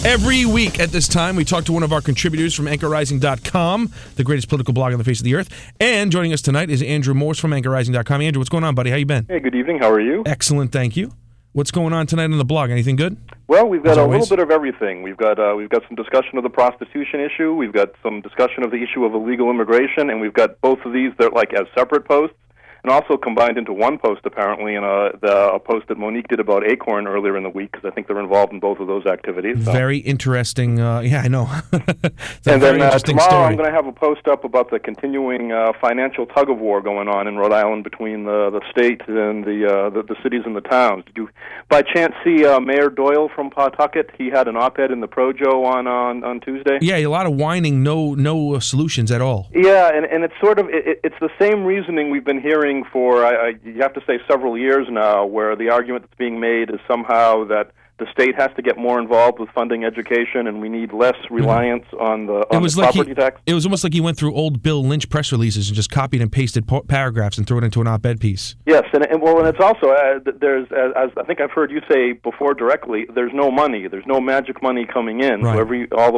Every week at this time, we talk to one of our contributors from AnchorRising.com, the greatest political blog on the face of the earth. And joining us tonight is Andrew Morse from AnchorRising.com. Andrew, what's going on, buddy? How you been? Hey, good evening. How are you? Excellent, thank you. What's going on tonight on the blog? Anything good? Well, we've got a little bit of everything. We've got some discussion of the prostitution issue. We've got some discussion of the issue of illegal immigration, and we've got both of these that like as separate posts. And also combined into one post, apparently, in a post that Monique did about Acorn earlier in the week, because I think they're involved in both of those activities. So. Very interesting. Yeah, I know. And then tomorrow I'm going to have a post up about the continuing financial tug-of-war going on in Rhode Island between the state and the cities and the towns. Did you, by chance, see Mayor Doyle from Pawtucket? He had an op-ed in the Projo on Tuesday. Yeah, a lot of whining, no solutions at all. Yeah, and it's sort of it's the same reasoning we've been hearing for, you have to say, several years now, where the argument that's being made is somehow that the state has to get more involved with funding education, and we need less reliance on the property tax. It was almost like he went through old Bill Lynch press releases and just copied and pasted paragraphs and threw it into an op-ed piece. Yes, and it's also there's, as I think I've heard you say before directly, there's no money, there's no magic money coming in. Right. So all the